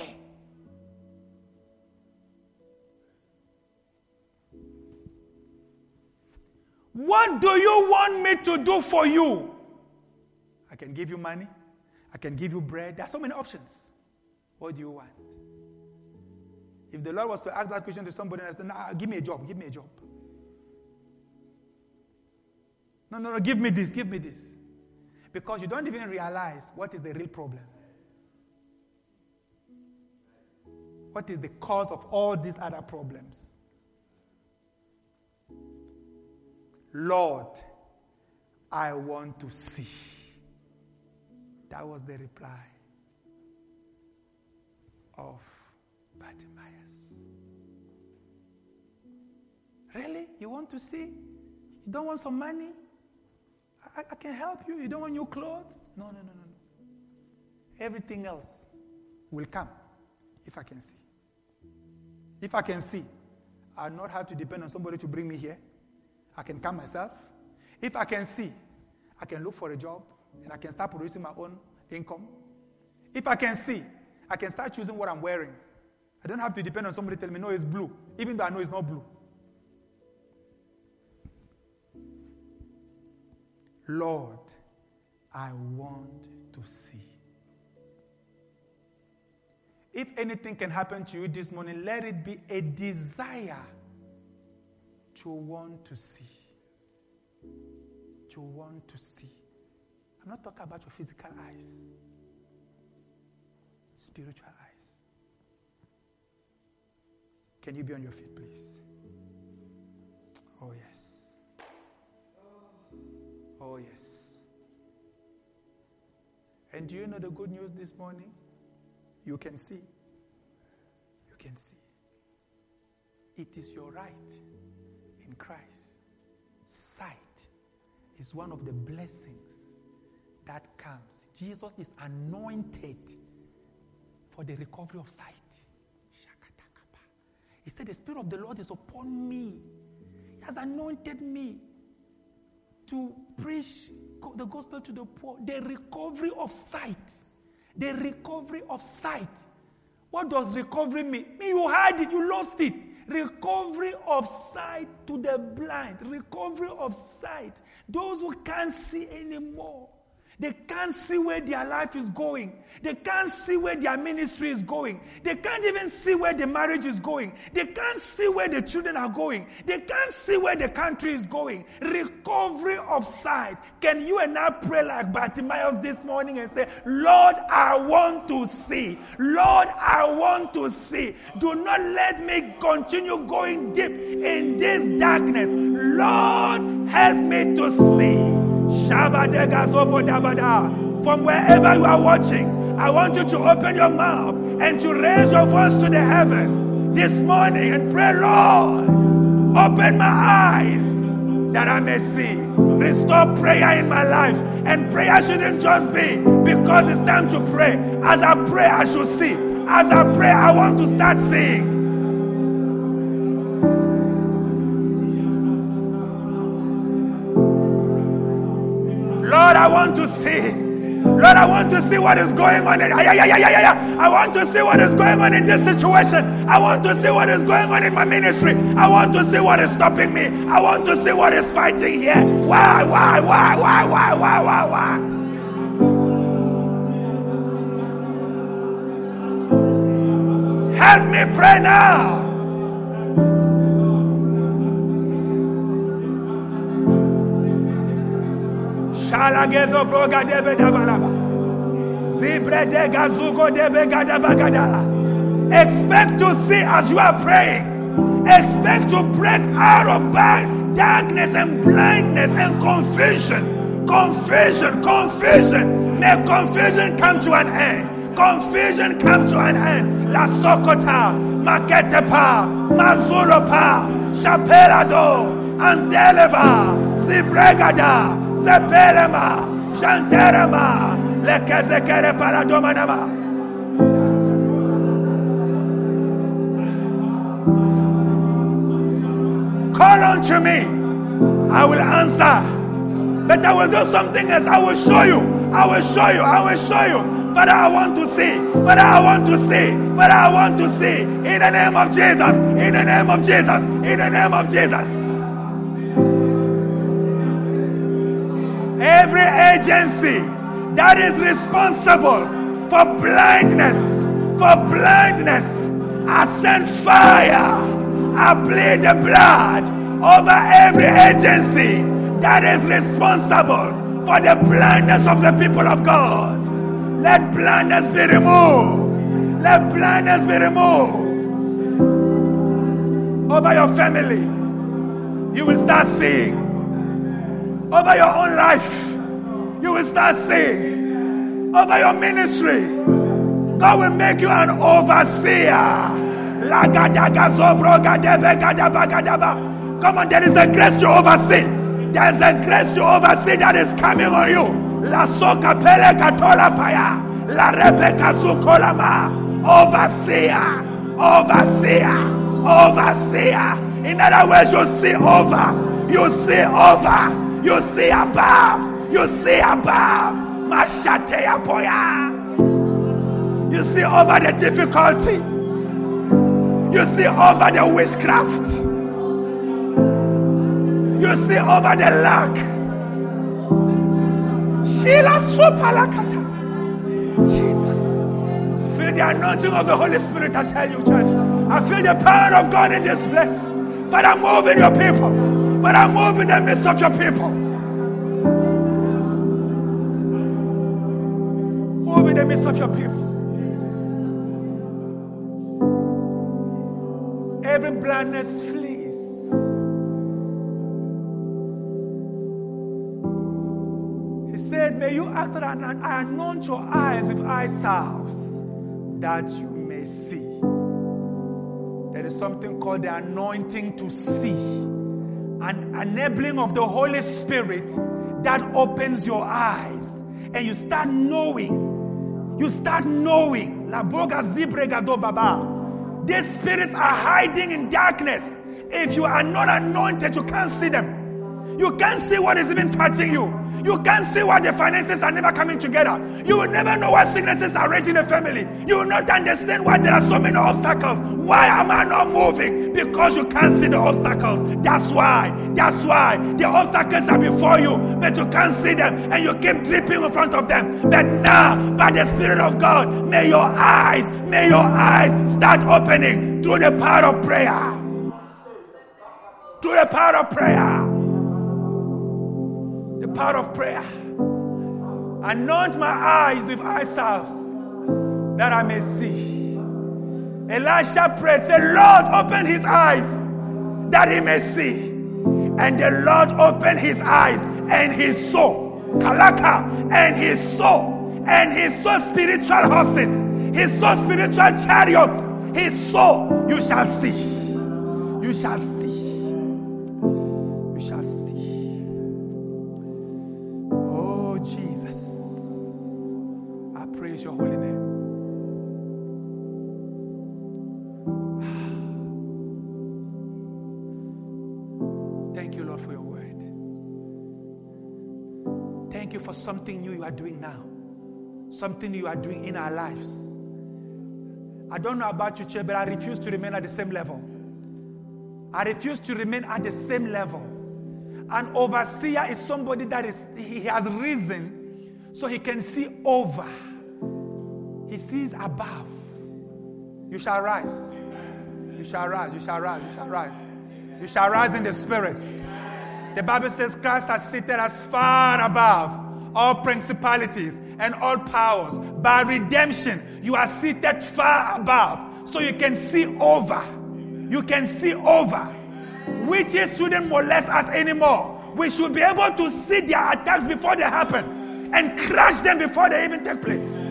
What do you want me to do for you? I can give you money. I can give you bread. There are so many options. What do you want? If the Lord was to ask that question to somebody and I said, no, give me a job, give me a job. No, no, no, give me this, give me this. Because you don't even realize what is the real problem. What is the cause of all these other problems? Lord, I want to see. That was the reply of Bartimaeus. Really? You want to see? You don't want some money? I, I can help you. You don't want new clothes? No, no, no, no, no. Everything else will come if I can see. If I can see, I'll not have to depend on somebody to bring me here. I can come myself. If I can see, I can look for a job and I can start producing my own income. If I can see, I can start choosing what I'm wearing. I don't have to depend on somebody telling me, no, it's blue, even though I know it's not blue. Lord, I want to see. If anything can happen to you this morning, let it be a desire to want to see. To want to see. I'm not talking about your physical eyes. Spiritual eyes. Can you be on your feet, please? Oh, yes. Oh, yes. And do you know the good news this morning? You can see. You can see. It is your right in Christ. Sight is one of the blessings that comes. Jesus is anointed for the recovery of sight. He said, the Spirit of the Lord is upon me. He has anointed me to preach the gospel to the poor. The recovery of sight. The recovery of sight. What does recovery mean? mean you had it, you lost it. Recovery of sight to the blind. Recovery of sight. Those who can't see anymore. They can't see where their life is going. They can't see where their ministry is going. They can't even see where the marriage is going. They can't see where the children are going. They can't see where the country is going. Recovery of sight. Can you and I pray like Bartimaeus this morning and say, Lord, I want to see. Lord, I want to see. Do not let me continue going deep in this darkness. Lord, help me to see. From wherever you are watching, I want you to open your mouth and to raise your voice to the heaven this morning and pray, Lord, open my eyes that I may see. Restore prayer in my life. And prayer shouldn't just be because it's time to pray. As I pray, I should see. As I pray, I want to start seeing. Lord, I want to see. Lord, I want to see what is going on. In, I want to see what is going on in this situation. I want to see what is going on in my ministry. I want to see what is stopping me. I want to see what is fighting here. Why, why, why, why, why, why, why, why? Help me pray now. Shalagezo broga debe dabalaba. Zibre de gazugo debe gadabagada. Expect to see as you are praying. Expect to break out of bad darkness and blindness and confusion. Confusion, confusion. May confusion come to an end. Confusion come to an end. La Sokota, Maketepa, Mazulopa, Shapelado, Andeleva, Zibregada, Zepelema, Shanterema, Lekezekere Paradomanama. Call unto me, I will answer. But I will do something else. I will show you. I will show you. I will show you. Father, I want to see. Father, I want to see. Father, I want to see. In the name of Jesus. In the name of Jesus. In the name of Jesus. Every agency that is responsible for blindness, for blindness, I send fire. I plead the blood over every agency that is responsible for the blindness of the people of God. Let blindness be removed. Let blindness be removed. Over your family, you will start seeing. Over your own life, you will start seeing. Over your ministry, God will make you an overseer. Come on, there is a grace to oversee. There is a grace to oversee that is coming on you. La soka pele katola paya. La rebeka sukolama. Overseer. Overseer. Overseer. In other words, you see over. You see over. You see above. You see above. Mashateya poya. You see over the difficulty. You see over the witchcraft. You see over the lack. Sheila Supalakata. Jesus. I feel the anointing of the Holy Spirit, I tell you, church. I feel the power of God in this place. Father, move in your people. Father, move in the midst of your people. Move in the midst of your people. Every blindness flees. He said, may you ask that I anoint your eyes with eye salves that you may see. There is something called the anointing to see. An enabling of the Holy Spirit that opens your eyes. And you start knowing. You start knowing. La boga zibregado baba. These spirits are hiding in darkness. If you are not anointed, you can't see them. You can't see what is even fighting you. You can't see why the finances are never coming together. You will never know why sicknesses are raging in the family. You will not understand why there are so many obstacles. Why am I not moving? Because you can't see the obstacles. That's why. That's why. The obstacles are before you, but you can't see them, and you keep dripping in front of them. But now, by the Spirit of God, may your eyes, may your eyes start opening through the power of prayer. Through the power of prayer. The power of prayer. Anoint my eyes with eye salves that I may see. Elisha prayed, said, Lord, open his eyes that he may see. And the Lord opened his eyes and he saw. Kalaka, and he saw. And he saw spiritual horses. He saw spiritual chariots. He saw. You shall see. You shall see. You shall see. Your holy name. Thank you, Lord, for your word. Thank you for something new you are doing now. Something new you are doing in our lives. I don't know about you, Chair, but I refuse to remain at the same level. I refuse to remain at the same level. An overseer is somebody that is, he has risen so he can see over. He sees above. You shall rise. You shall rise. You shall rise. You shall rise. You shall rise in the spirit. The Bible says Christ has seated us far above all principalities and all powers. By redemption, you are seated far above. So you can see over. You can see over. Witches shouldn't molest us anymore. We should be able to see their attacks before they happen and crush them before they even take place.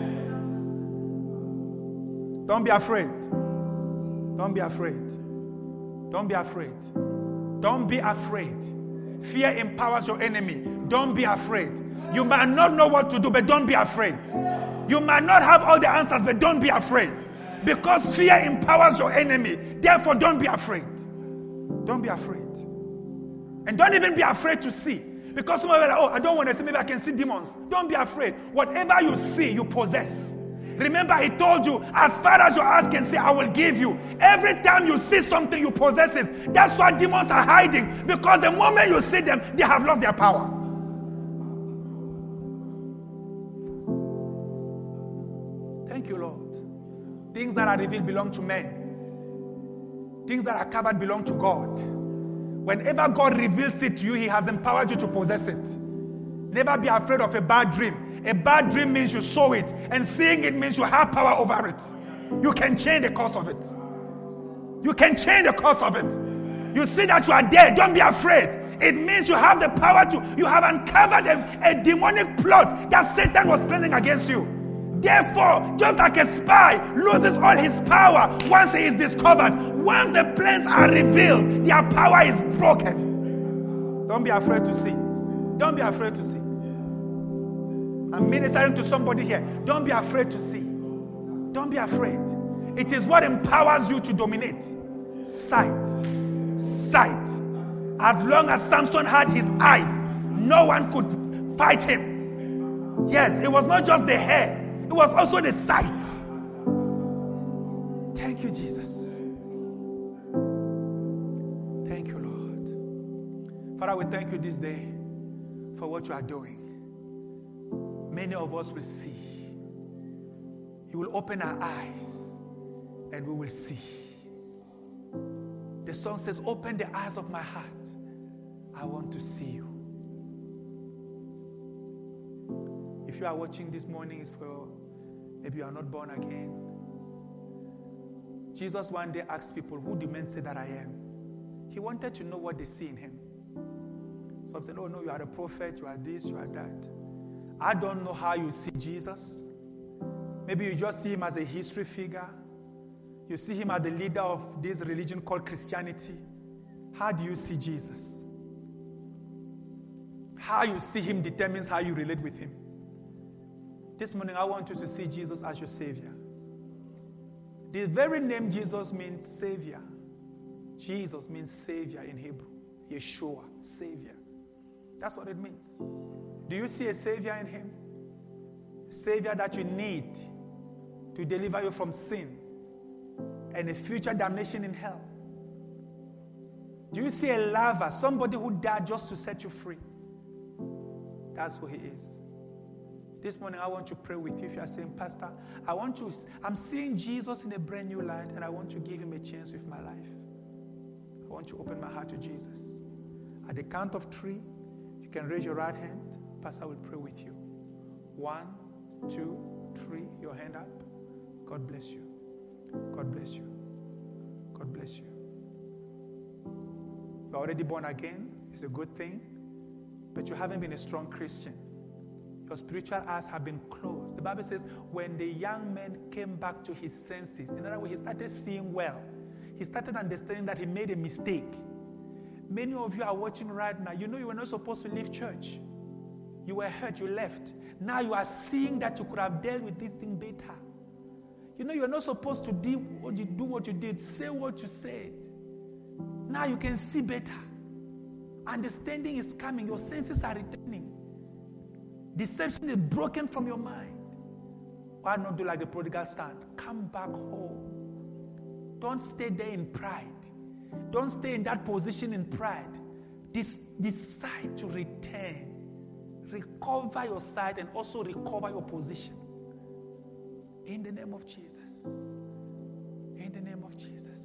Don't be afraid. Don't be afraid. Don't be afraid. Don't be afraid. Fear empowers your enemy. Don't be afraid. You might not know what to do, but don't be afraid. You might not have all the answers, but don't be afraid. Because fear empowers your enemy. Therefore, don't be afraid. Don't be afraid. And don't even be afraid to see. Because some of you are like, oh, I don't want to see. Maybe I can see demons. Don't be afraid. Whatever you see, you possess. Remember, he told you, as far as your eyes can see, I will give you. Every time you see something, you possess it. That's why demons are hiding. Because the moment you see them, they have lost their power. Thank you, Lord. Things that are revealed belong to men. Things that are covered belong to God. Whenever God reveals it to you, he has empowered you to possess it. Never be afraid of a bad dream. A bad dream means you saw it, and seeing it means you have power over it. You can change the course of it. You can change the course of it. You see that you are dead, don't be afraid. It means you have the power to, you have uncovered a, a demonic plot that Satan was planning against you. Therefore, just like a spy loses all his power once he is discovered, once the plans are revealed, their power is broken. Don't be afraid to see. Don't be afraid to see. I'm ministering to somebody here. Don't be afraid to see. Don't be afraid. It is what empowers you to dominate. Sight. Sight. As long as Samson had his eyes, no one could fight him. Yes, it was not just the hair. It was also the sight. Thank you, Jesus. Thank you, Lord. Father, we thank you this day for what you are doing. Many of us will see. You will open our eyes and we will see. The song says, open the eyes of my heart. I want to see you. If you are watching this morning, it's for maybe you are not born again. Jesus one day asked people, who do men say that I am? He wanted to know what they see in him. Some said, oh no, you are a prophet, you are this, you are that. I don't know how you see Jesus. Maybe you just see him as a history figure. You see him as the leader of this religion called Christianity. How do you see Jesus? How you see him determines how you relate with him. This morning, I want you to see Jesus as your Savior. The very name Jesus means Savior. Jesus means Savior in Hebrew. Yeshua, Savior. That's what it means. Do you see a Savior in him? Savior that you need to deliver you from sin and a future damnation in hell. Do you see a lover, somebody who died just to set you free? That's who he is. This morning I want to pray with you. If you are saying, Pastor, I want to, I'm seeing Jesus in a brand new light and I want to give him a chance with my life. I want to open my heart to Jesus. At the count of three, you can raise your right hand. Pastor will pray with you. One, two, three. Your hand up. God bless you. God bless you. God bless you. You're already born again. It's a good thing. But you haven't been a strong Christian. Your spiritual eyes have been closed. The Bible says when the young man came back to his senses, in other words, he started seeing well. He started understanding that he made a mistake. Many of you are watching right now. You know you were not supposed to leave church. You were hurt, you left. Now you are seeing that you could have dealt with this thing better. You know you are not supposed to do what you, do what you did, say what you said. Now you can see better. Understanding is coming. Your senses are returning. Deception is broken from your mind. Why not do like the prodigal son? Come back home. Don't stay there in pride. Don't stay in that position in pride. Des- decide to return. Recover your sight and also recover your position. In the name of Jesus. In the name of Jesus.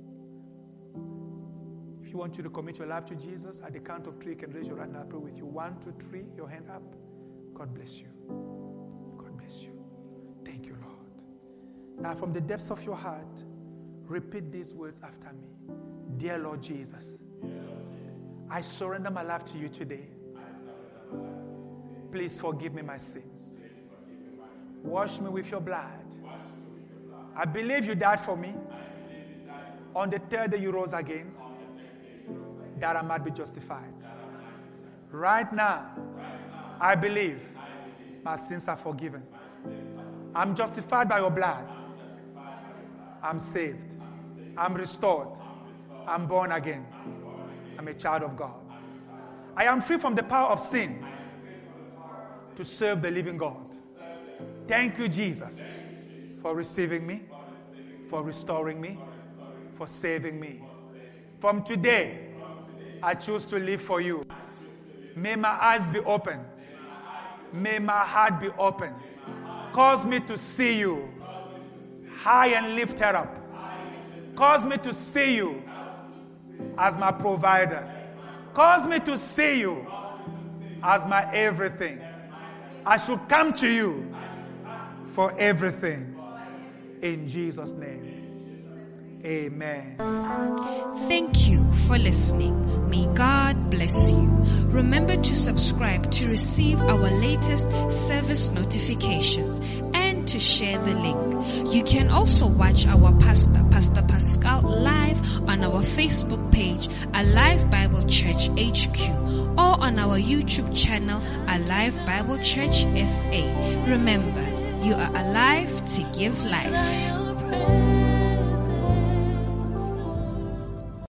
If you want you to commit your life to Jesus, at the count of three, you can raise your hand and I'll pray with you. One, two, three, your hand up. God bless you. God bless you. Thank you, Lord. Now, from the depths of your heart, repeat these words after me. Dear Lord Jesus, Dear Lord Jesus, I surrender my life to you today. I surrender my life to you today. Please forgive me my sins. Please forgive me my sins. Wash me with your blood. Wash me with your blood. I believe you died for me. I believe you died for me. On the third day you rose again. On the third day you rose again. That I might be justified. That I might be justified. Right now, right now I, believe I believe my sins are forgiven. My sins are forgiven. I'm justified by your blood. I'm, justified by your blood. I'm saved. I'm, saved. I'm restored. I'm born again. I'm a child of God. I am free from the power of sin to serve the living God. Thank you, Jesus, for receiving me, for restoring me, for saving me. From today, I choose to live for you. May my eyes be open. May my heart be open. Cause me to see you high and lifted up. Cause me to see you as my provider. Cause me to see you as my everything. I should come to you for everything. In Jesus' name. Amen. Thank you for listening. May God bless you. Remember to subscribe to receive our latest service notifications and to share the link. You can also watch our pastor, Pastor Pascal, live on our Facebook page, Alive Bible Church H Q, or on our YouTube channel, Alive Bible Church S A. Remember, you are alive to give life.